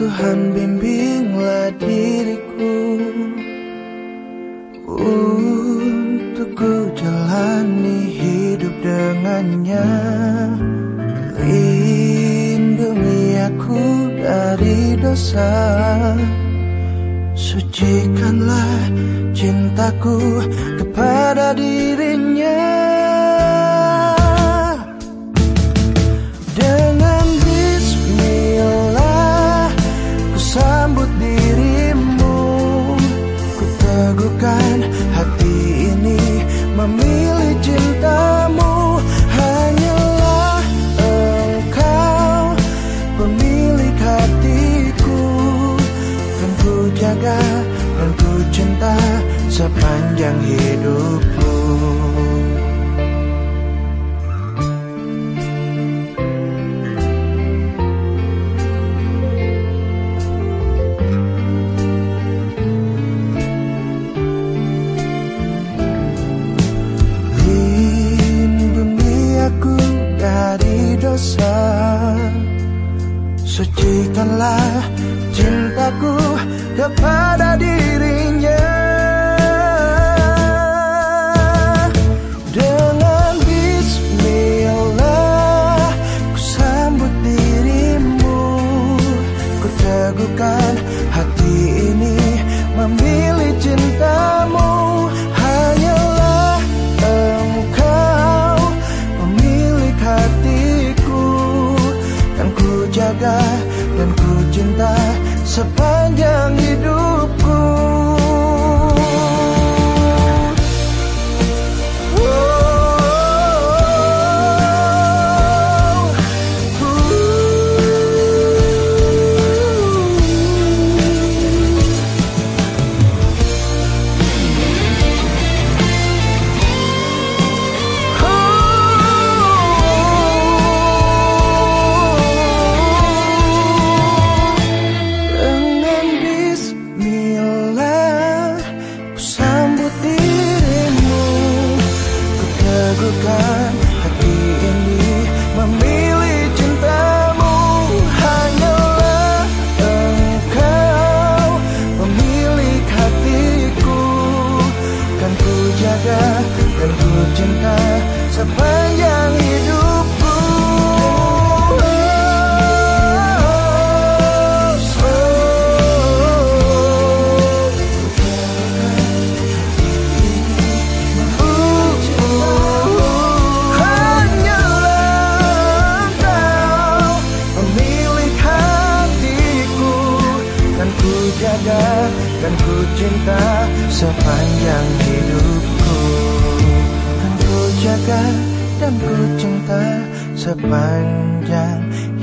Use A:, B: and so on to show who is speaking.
A: Tuhan bimbinglah diriku untuk ku jalani hidup dengannya. Lindungi aku dari dosa, sucikanlah cintaku kepada dirinya. Dengan bismillah ku sambut dirimu, ku teguhkan hati ini memilih cintamu. Hanyalah engkau pemilik hatiku, kan ku jaga dan ku cinta sepanjang hidupku. Sucikanlah cintaku kepada dirinya. Dengan bismillah ku sambut dirimu, ku teguhkan hati ini memilih cintamu. Hanyalah engkau pemilik hatiku, kan ku jaga dan ku cinta sepanjang hidupku. Teguhkan hati ini memilih cintamu. Hanyalah engkau pemilik hatiku, kan ku jaga dan ku cinta sepanjang hidupku. Dan ku cinta sepanjang hidupku, kan ku jaga dan ku cinta sepanjang